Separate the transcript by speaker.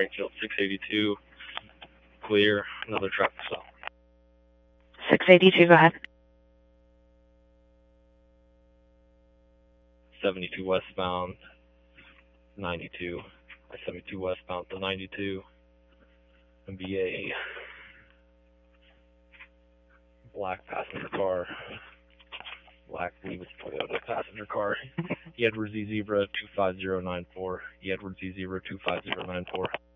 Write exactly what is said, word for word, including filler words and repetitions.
Speaker 1: Springfield six eighty-two, clear, another traffic stop.
Speaker 2: six eighty-two, go ahead.
Speaker 1: seventy-two westbound, ninety-two. I seventy-two westbound to ninety-two. M B A. Black passenger car. Black, I believe it's Toyota passenger car. Edward Z Zebra two five zero nine four. Edward Z Zebra two five zero nine four.